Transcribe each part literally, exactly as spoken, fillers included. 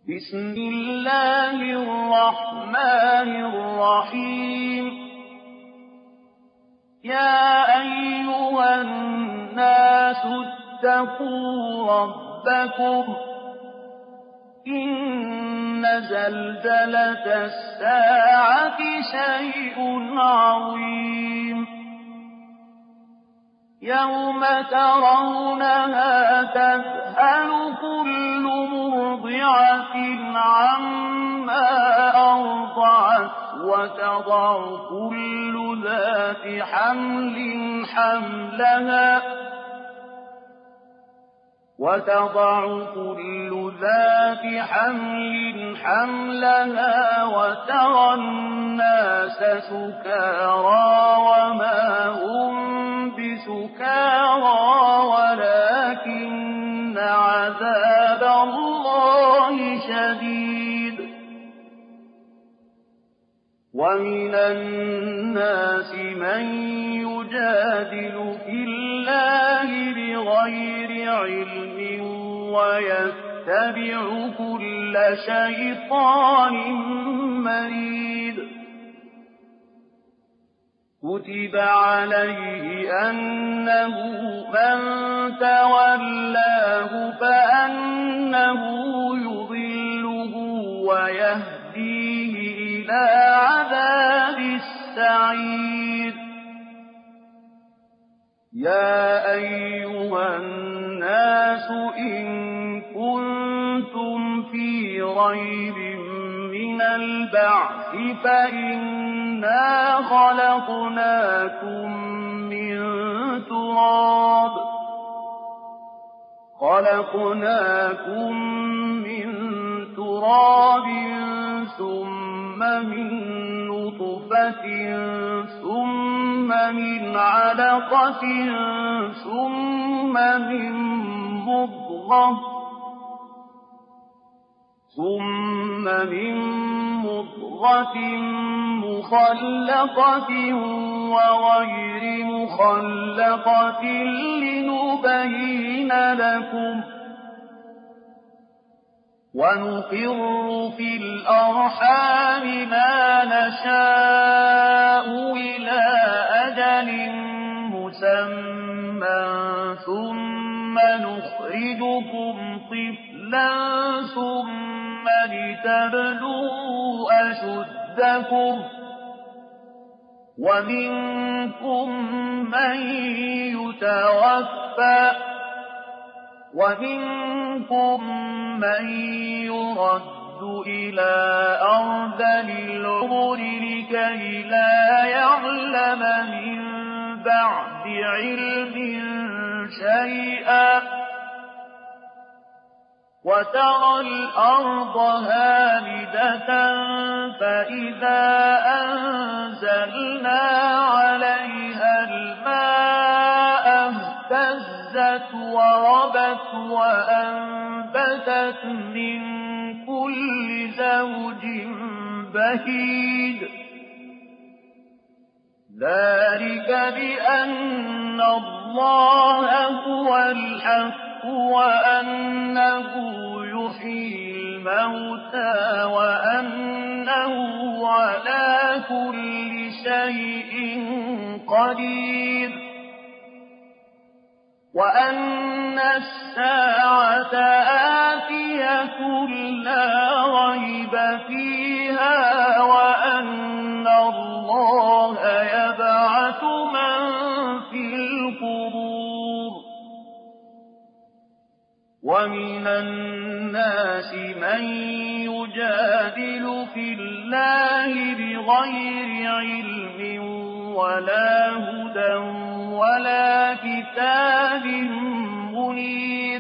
بسم الله الرحمن الرحيم يا أيها الناس اتقوا ربكم إن زلزلة الساعة شيء عظيم يوم ترونها تذهل كل مرضعة عما أرضعت وتضع كل ذات حمل حملها وتضع كل ذات حمل حملها وترى الناس سكارى وما هم بسكارى ولكن عذاب الله شديد ومن الناس من يجادل في الله بغير علم ويتبع كل شيطان مريد كتب عليه أنه من تولاه فأنه يضله ويهديه إلى عذاب السعير يا أيها الناس إن كنتم في ريب من البعث فإنا خلقناكم من تراب خلقناكم من تراب ثم من نطفة ثم من علقة ثم من مضغة ثم من مضغة مخلقة وغير مخلقة لنبين لكم ونقر في الأرحام ما نشاء إلى أجل مسمى ثم نخرجكم طفلا ثم لتبلغوا أشدكم ومنكم من يتوفى ومنكم من يرد إلى أرذل العمر لكي لا يعلم من بعد علم شيئا وترى الأرض هامدة فإذا أنزلنا عليها الماء اهتزت وربت وأنبتت من كل زوج بهيج ذلك بأن الله هو الحق وأنه يحيي الموتى وأنه على كل شيء قدير وأن الساعة آتية لا ريب فيها وأن الله يبعث من في القبور ومن الناس من يجادل في الله بغير علم ولا هدى ولا كتاب منير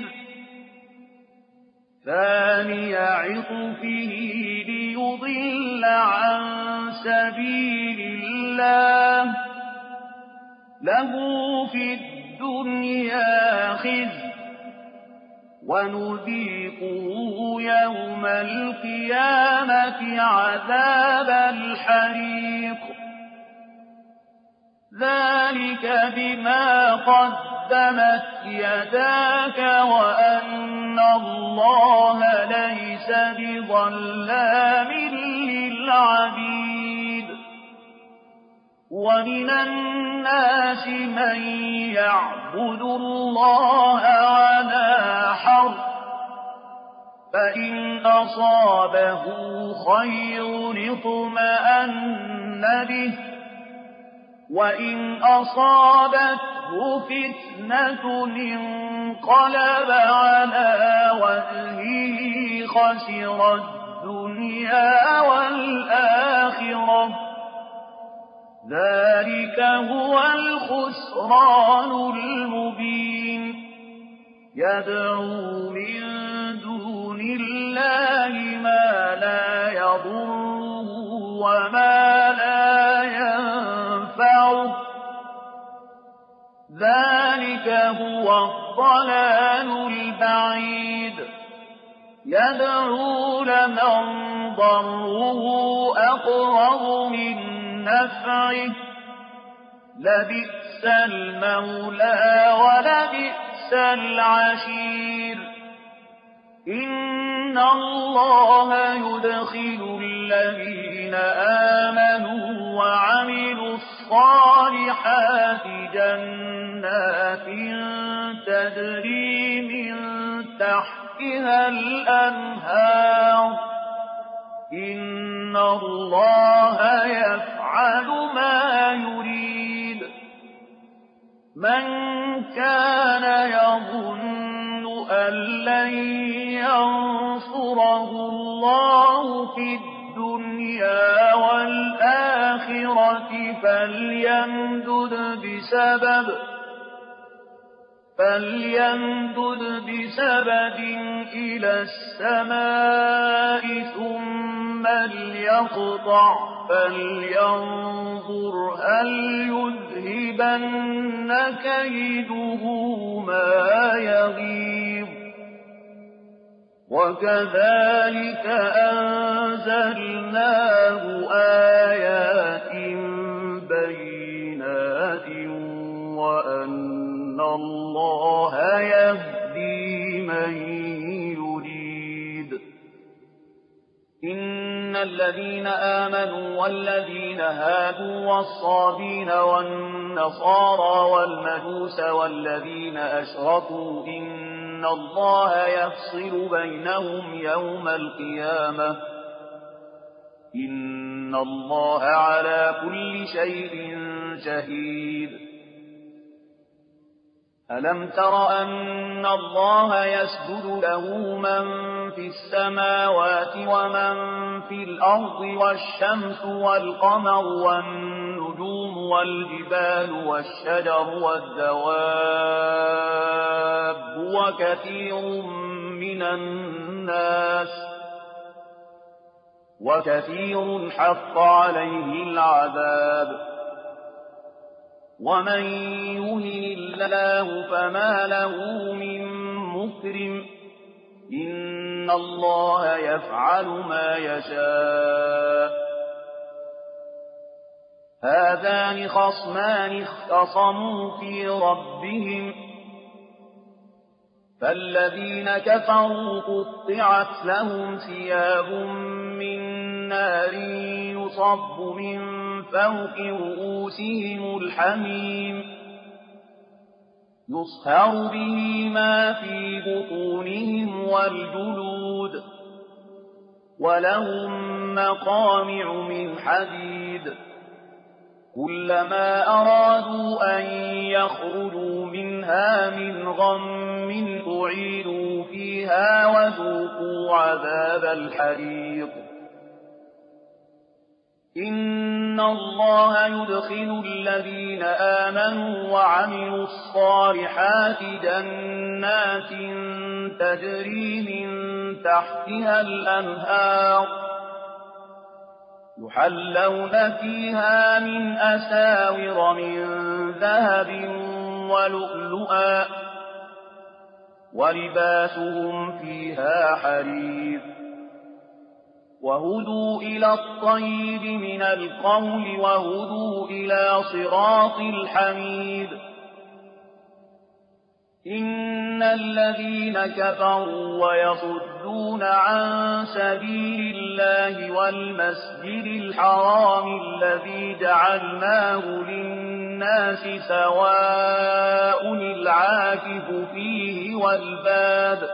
ثاني عطفه ليضل عن سبيل الله له في الدنيا خزي ونذيقه يوم القيامة عذاب الحريق ذلك بما قدمت قدمت يداك وأن الله ليس بظلام للعبيد ومن الناس من يعبد الله على حرف فإن أصابه خير اطمأن به وإن أصابته فتنة انقلب على وجهه خسر الدنيا والآخرة ذلك هو الخسران المبين يدعو من دون الله ما لا يضره وما لا ينفعه ذلك هو الضلال البعيد يدعو لمن ضره أقرب من نفعه لبئس المولى ولبئس العشير إن الله يدخل الذين آمنوا وعملوا الصالحات جنات تجري من تحتها الأنهار إن الله يفعل ما يريد من كان يظن أن لن ينصره الله في الدنيا والآخرة فليمدد بسبب فليمدد بسبب إلى السماء ثم ليقطع فلينظر هل يذهبن كيده ما يغيظ وكذلك أنزلناه آيات بينات وأن الله يهدي من يريد إن الذين آمنوا والذين هادوا والصابين والنصارى والمجوس والذين أشركوا إن الله يفصل بينهم يوم القيامة إن الله على كل شيء شهيد ألم تر أن الله يسجد له من في السماوات ومن في الأرض والشمس والقمر والنجوم والجبال والشجر والدواب وكثير من الناس وكثير حق عليه العذاب ومن يهن الله فما له من مكرم إن الله يفعل ما يشاء هذان خصمان اختصموا في ربهم فالذين كفروا قطعت لهم ثياب من نار يصب من فوق رؤوسهم الحميم يصهر به ما في بطونهم والجلود ولهم مقامع من حديد كلما أرادوا أن يخرجوا منها من غم أعيدوا فيها وذوقوا عذاب الحريق إن الله يدخل الذين آمنوا وعملوا الصالحات جنات تجري من تحتها الأنهار يحلون فيها من أساور من ذهب ولؤلؤا ولباسهم فيها حرير وهدوا إلى الطيب من القول وهدوا إلى صراط الحميد إن الذين كفروا ويصدون عن سبيل الله والمسجد الحرام الذي جعلناه للناس سواء العاكف فيه والباد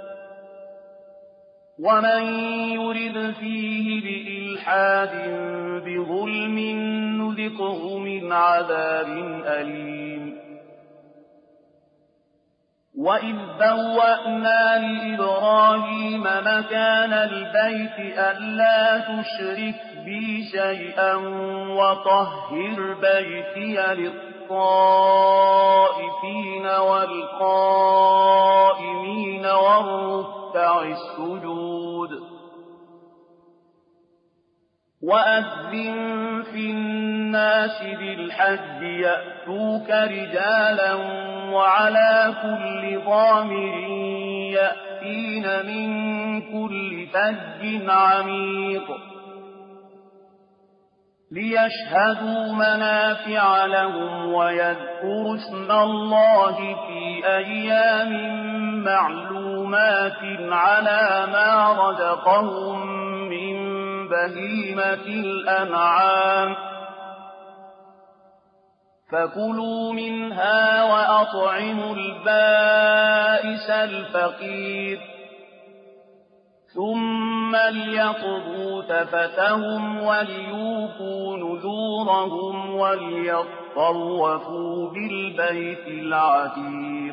ومن يرد فيه بإلحاد بظلم نذقه من عذاب أليم وإذ بوأنا لإبراهيم مكان البيت ألا تشرك بي شيئا وطهر بيتي للطائفين والقائمين والركع السجود وأذن في الناس بالحج يأتوك رجالا وعلى كل ضامر يأتين من كل فج عميق ليشهدوا منافع لهم ويذكروا اسم الله في أيام معلومات على ما رزقهم من بهيمة الأنعام فكلوا منها وأطعموا البائس الفقير ثم ليقضوا تفتهم وليوفوا نذورهم وليطوفوا بالبيت العتيق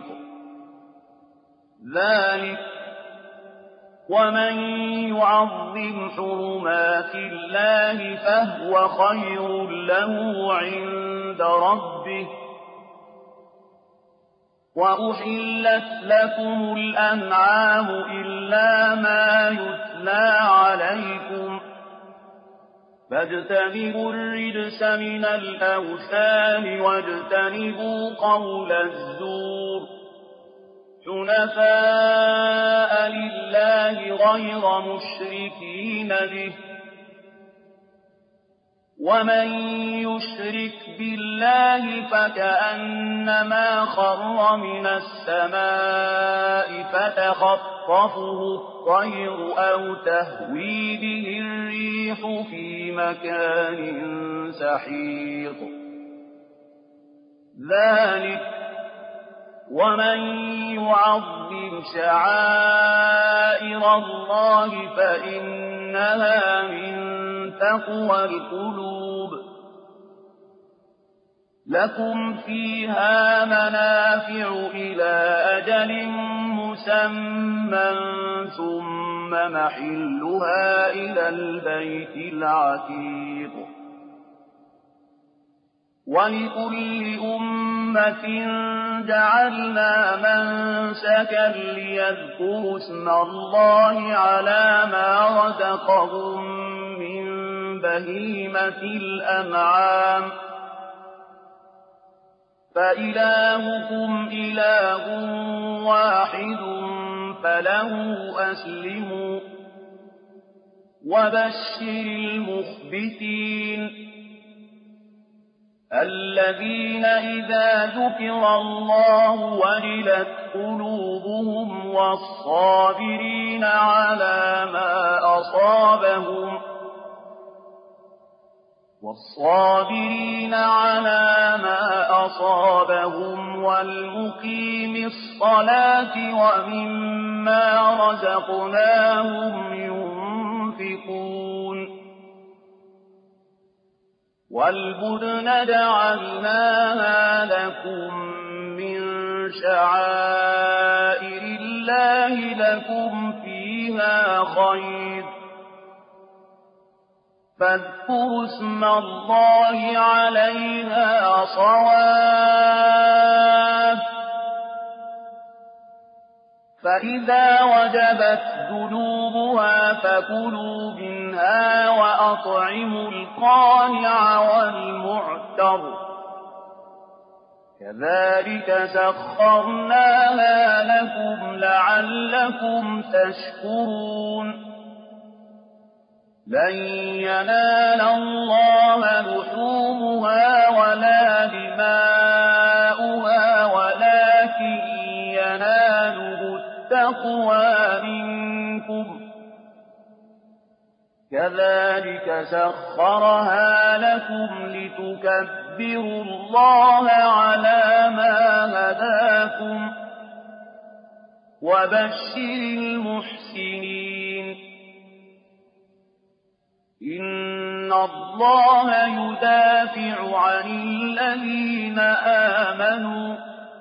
ذلك ومن يعظم حرمات الله فهو خير له عند ربه وأحلت لكم الأنعام إلا ما يتلى عليكم فاجتنبوا الرجس من الأوثان واجتنبوا قول الزور حنفاء لله غير مشركين به ومن يشرك بالله فكأنما خر من السماء فتخطفه الطير أو تهوي به الريح في مكان سحيق ذلك ومن يعظم شعائر الله فإنها من تقوى القلوب لكم فيها منافع إلى أجل مسمى ثم محلها إلى البيت العتيق ولكل أمة جعلنا منسكا ليذكروا اسم الله على ما رزقهم من بهيمة الأنعام فإلهكم إله واحد فله أسلموا وبشر المخبتين الذين إذا ذكر الله وجلت قلوبهم والصابرين على ما أصابهم والصابرين على ما أصابهم والمقيم الصلاة ومما رزقناهم ينفقون والبدن جعلناها لكم من شعائر الله لكم فيها خير فاذكروا اسم الله عليها صواف فإذا وجبت جنوبها فكلوا منها وأطعموا القانع والمعتر كذلك سخرناها لكم لعلكم تشكرون لن ينال الله لحومها ولا دماؤها ولكن كذلك سخرها لكم لتكبروا الله على ما هداكم وبشر المحسنين إن الله يدافع عن الذين آمنوا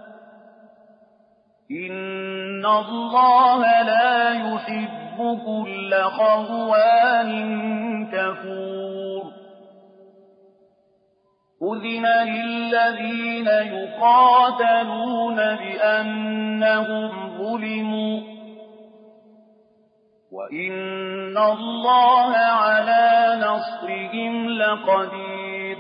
إن الله لا يحب كل خوان كفور أذن للذين يقاتلون بأنهم ظلموا وإن الله على نصرهم لقدير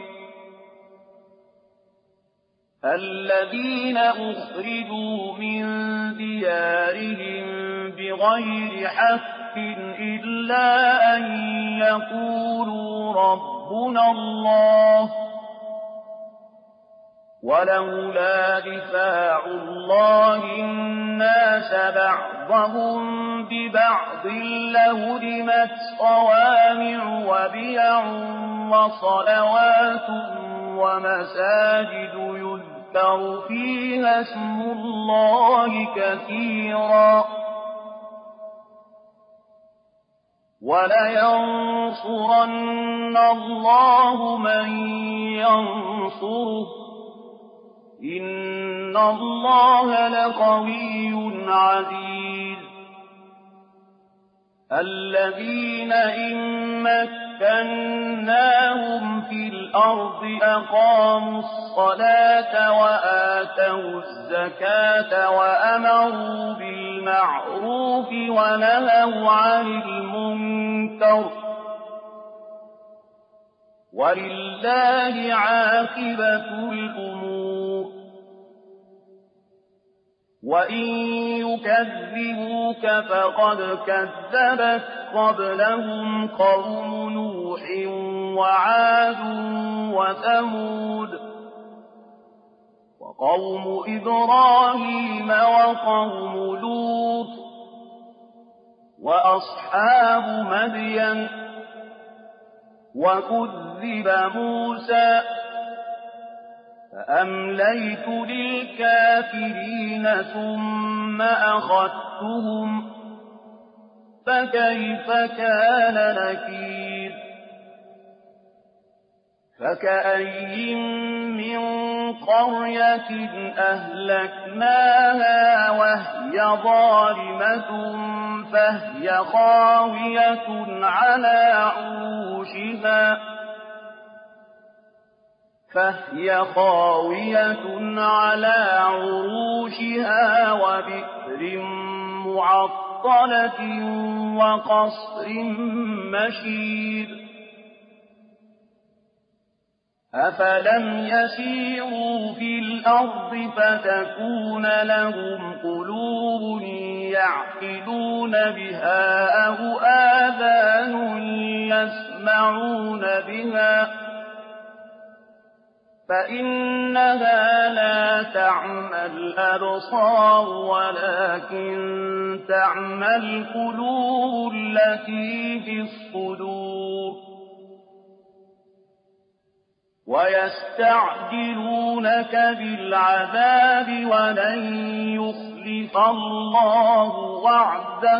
الذين أخرجوا من ديارهم بغير حق إلا أن يقولوا ربنا الله ولولا دفاع الله الناس بعضهم ببعض لهدمت صوامع وبيع وصلوات ومساجد يذكر فيها اسم الله كثيرا ولينصرن الله من ينصره إن الله لقوي عزيز الذين إن مكناهم في الأرض أقاموا الصلاة وآتوا الزكاة وأمروا بالمعروف ونهوا عن المنكر ولله عاقبة الأمور وإن يكذبوك فقد كذبت قبلهم قوم نوح وعاد وثمود وقوم إبراهيم وقوم لوط وأصحاب مدين وكذب موسى فأمليت للكافرين ثم أخذتهم فكيف كان نكير فكأي من قرية أهلكناها وهي ظالمة فهي خاوية على عروشها فهي خاوية على عروشها وبئر معطلة وقصر مشيد أفلم يسيروا في الأرض فتكون لهم قلوب يعقلون بها أو آذان يسمعون بها فإنها لا تعمى الأبصار ولكن تعمى القلوب التي في الصدور ويستعجلونك بالعذاب ولن يخلف الله وعده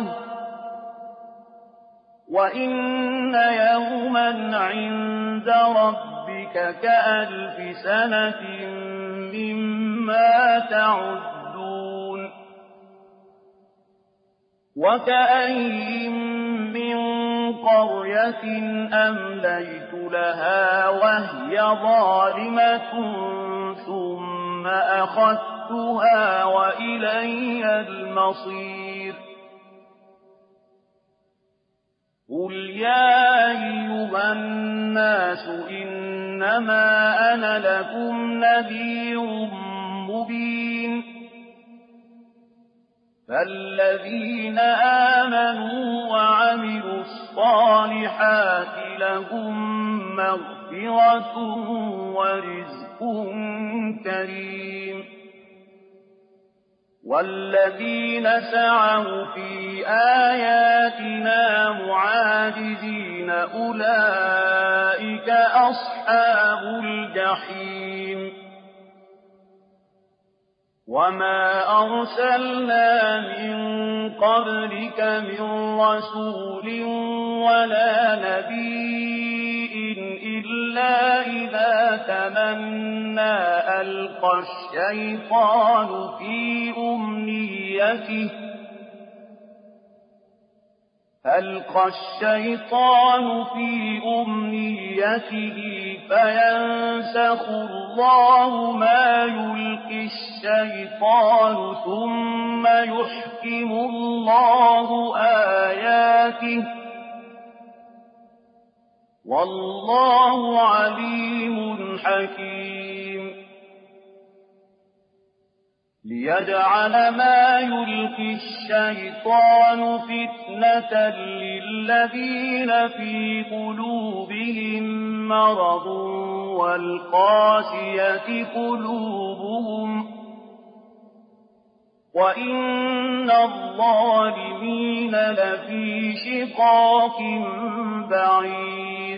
وإن يوما عند ربك كألف سنة مما تعدون وكأين من قرية أمليت لها وهي ظالمة ثم أخذتها وإلي المصير قل يا أيها الناس إنما أنا لكم نذير مبين فالذين آمنوا وعملوا الصالحات لهم مغفرة ورزق كريم والذين سعوا في آياتنا معاجزين أولئك أصحاب الجحيم وما أرسلنا من قبلك من رسول ولا نبي إلا إذا تمنى ألقى الشيطان في أمنيته ألقى الشيطان في أمنيته فينسخ الله ما يلقي الشيطان ثم يحكم الله آياته والله عليم حكيم ليجعل ما يلقي الشيطان فتنة للذين في قلوبهم مرض والقاسية قلوبهم وإن الظالمين لفي شقاق بعيد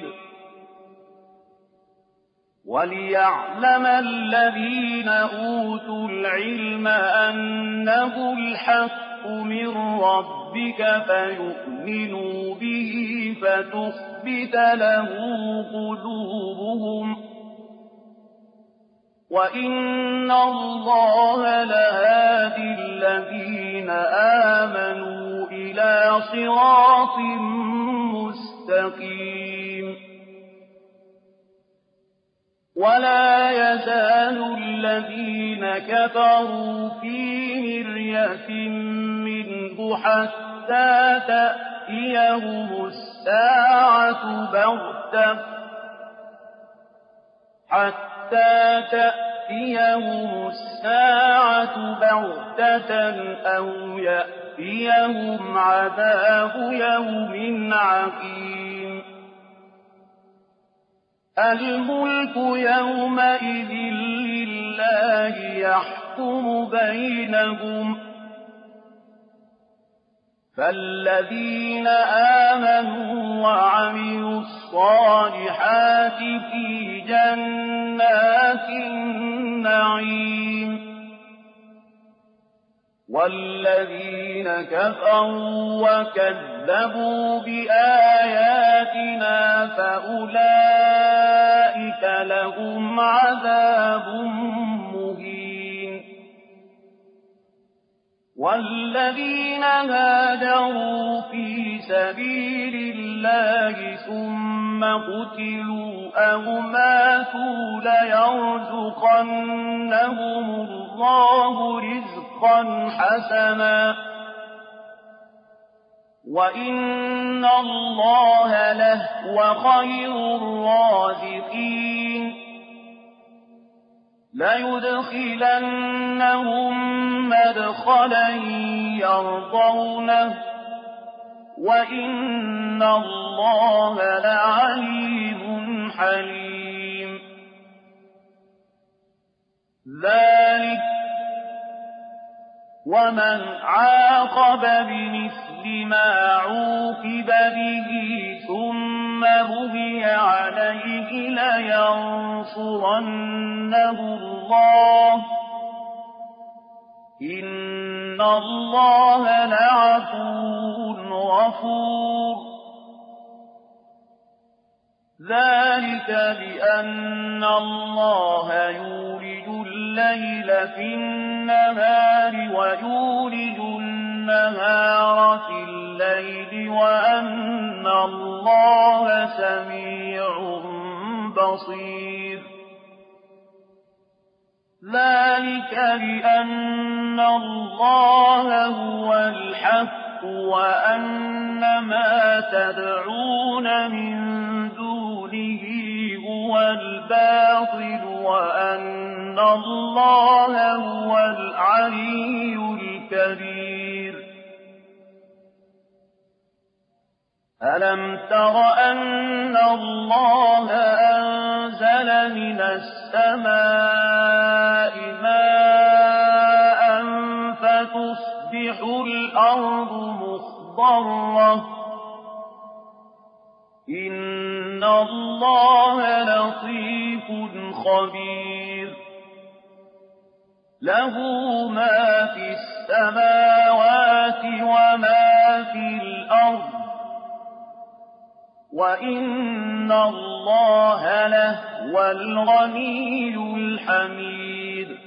وليعلم الذين أوتوا العلم أنه الحق من ربك فيؤمنوا به فتخبت له قلوبهم وإن الله لهادي الذين آمنوا إلى صراط مستقيم ولا يزال الذين كفروا في مرية منه حتى تأتيهم الساعة بغتة حتى تأتيهم الساعة بغتة أو يأتيهم عذاب يوم عقيم الملك يومئذ لله يحكم بينهم فالذين آمنوا وعملوا الصالحات في جنات النعيم والذين كفروا وكذبوا بآياتنا فأولئك لهم عذاب مهين والذين هاجروا في سبيل الله ثم قتلوا أو ماتوا ليرزقنهم الله رزقا حسنا وإن الله لهو خير الرازقين ليدخلنهم مدخلا يرضونه وإن الله لعليم حليم ذلك ومن عاقب بمثل ما عوقب به ثم بغي عليه لينصرنه الله إن الله لعفو غفور ذلك بأن الله يولج الليل في النهار ويولج النهار في الليل وأن الله سميع بصير ذلك بأن الله هو الحق وأن ما تدعون من دونه هو الباطل وأن الله هو العلي الكبير ألم تر أن الله أنزل من السماء ماء الْأَرْضُ مُخْضَرَّةٌ إِنَّ اللَّهَ لَطِيفٌ خَبِيرٌ لَهُ مَا فِي السَّمَاوَاتِ وَمَا فِي الْأَرْضِ وَإِنَّ اللَّهَ لَهُوَ الْغَنِيُّ الْحَمِيدُ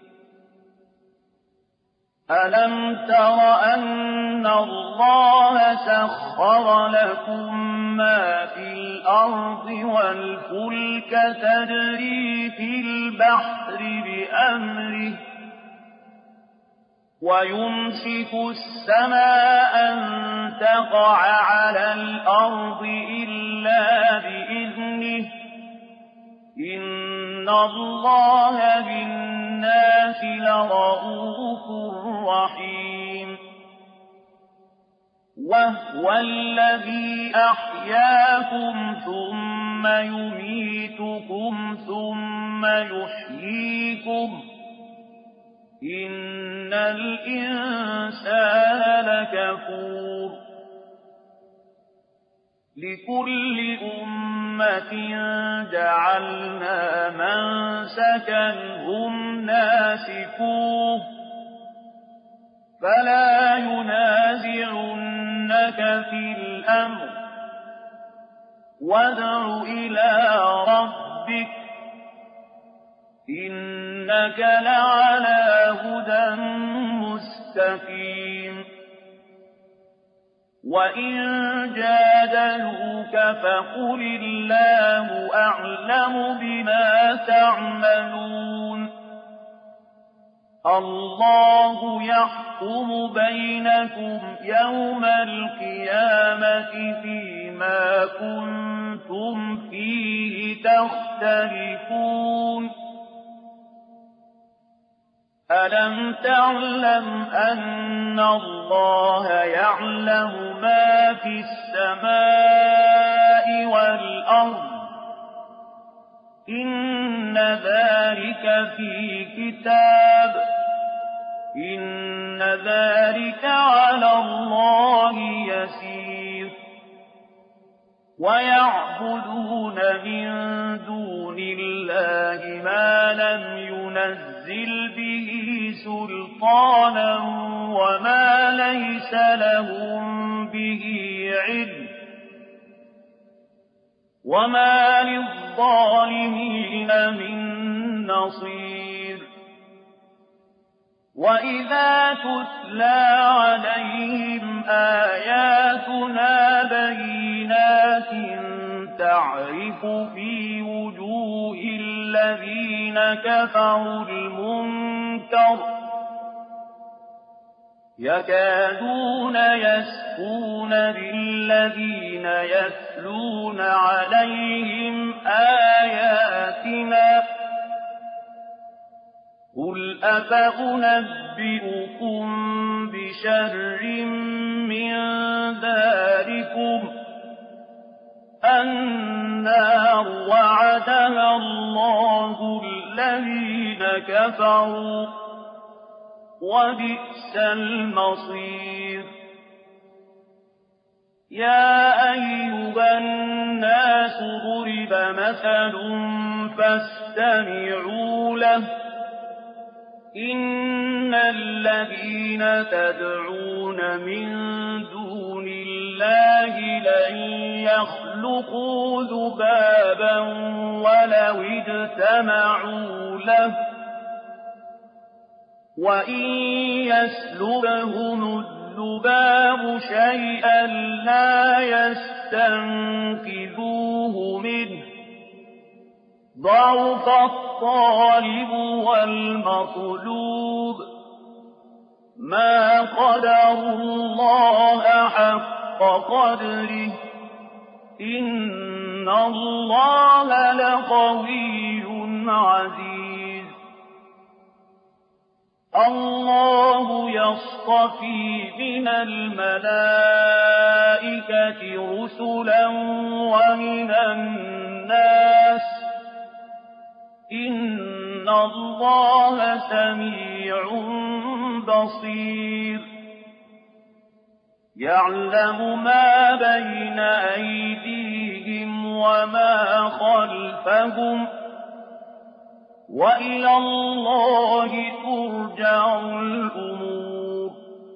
أَلَمْ تَرَ أَنَّ اللَّهَ سَخَّرَ لَكُم مَّا فِي الْأَرْضِ وَالْفُلْكَ تَجْرِي فِي الْبَحْرِ بِأَمْرِهِ وَيُمْسِكُ السَّمَاءَ أَن تَقَعَ عَلَى الْأَرْضِ إِلَّا بِإِذْنِهِ ۗ إِنَّ اللَّهَ بِالنَّاسِ لَرَءُوفٌ رَّحِيمٌ وَهُوَ الَّذِي أَحْيَاكُمْ ثُمَّ يُمِيتُكُمْ ثُمَّ يُحْيِيكُمْ ۗ إِنَّ الْإِنسَانَ لَكَفُورٌ لِكُلِّ أُمَّةٍ جَعَلْنَا مَنسَكًا هُمْ نَاسِكُوهُ فَلَا يُنَازِعُنَّكَ فِي الْأَمْرِ وَادْعُ إِلَىٰ رَبِّكَ إِنَّكَ لَعَلَىٰ هُدًى مُّسْتَقِيمٍ وَإِن جَادَلُوكَ فَقُلِ اللَّهُ أَعْلَمُ بِمَا تَعْمَلُونَ اللَّهُ يَحْكُمُ بَيْنَكُمْ يَوْمَ الْقِيَامَةِ فِيمَا كُنتُمْ فِيهِ تَخْتَلِفُونَ أَلَمْ تَعْلَمْ أَنَّ اللَّهَ يَعْلَمُ مَا فِي السَّمَاءِ وَالْأَرْضِ إِنَّ ذَٰلِكَ فِي كِتَابٍ إِنَّ ذَٰلِكَ عَلَى اللَّهِ يَسِيرٌ وَيَعْبُدُونَ مِن دُونِ اللَّهِ مَا لَمْ يُنَزِّلْ بِهِ سُلْطَانًا وَمَا لَيْسَ لَهُم بِهِ عِلْمٌ وَمَا لِلظَّالِمِينَ مِن نَّصِيرٍ وَإِذَا تُتْلَىٰ عَلَيْهِمْ آيَاتُنَا بَيِّنَاتٍ تَعْرِفُ فِي وُجُوهِ الَّذِينَ كَفَرُوا الْمُنكَرَ يَكَادُونَ يَسْطُونَ بِالَّذِينَ يَتْلُونَ عَلَيْهِمْ آيَاتِنَا قُلْ أَفَأُنَبِّئُكُم بِشَرٍّ مِّن ذَٰلِكُمُ ۗ النَّارُ وَعَدَهَا اللَّهُ الَّذِينَ كَفَرُوا ۖ وَبِئْسَ الْمَصِيرُ يَا أَيُّهَا النَّاسُ ضُرِبَ مَثَلٌ فَاسْتَمِعُوا لَهُ إِنَّ الَّذِينَ تَدْعُونَ مِن دُونِ اللَّهِ لَن يَخْلُقُوا ذُبَابًا وَلَوِ اجْتَمَعُوا لَهُ وَإِن يَسْلُبْهُمُ الذُّبَابُ شَيْئًا لَّا يَسْتَنقِذُوهُ مِنْهُ ضَعُفَ الطَّالِبُ وَالْمَطْلُوبُ مَا قَدَرُوا اللَّهَ حَقَّ قَدْرِهِ إِنَّ اللَّهَ لَقَوِيٌّ عَزِيزٌ اللَّهُ يَصْطَفِي مِنَ الْمَلَائِكَةِ رُسُلًا وَمِنَ النَّاسِ ۚ إِنَّ اللَّهَ سَمِيعٌ بَصِيرٌ يعلم ما بين أيديهم وما خلفهم وإلى الله ترجع الأمور.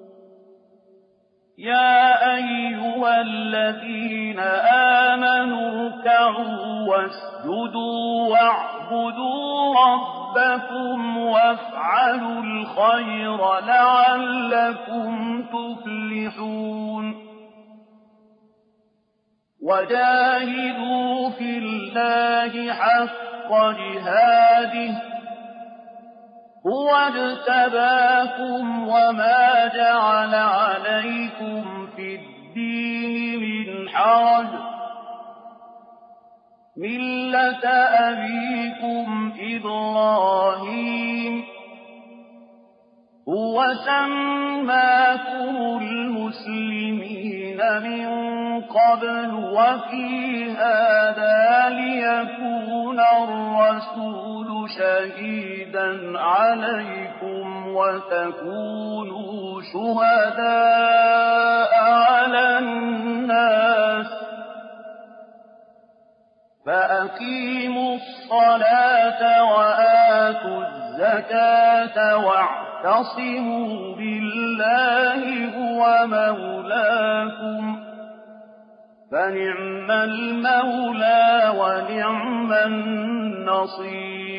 يا أيها الذين آمنوا اركعوا واسجدوا واعبدوا ربكم وافعلوا الخير لعلكم تفلحون. وجاهدوا في الله حق جهاده هو اجتباكم وما جعل عليكم في الدين من حرج ملة أبيكم إبراهيم هو سماكم المسلمين من قبل وفي هذا ليكون الرسول شهيدا عليكم وتكونوا شهداء على الناس. فأقيموا الصلاة وآتوا الزكاة واعتصموا بالله هو مولاكم فنعم المولى ونعم النصير.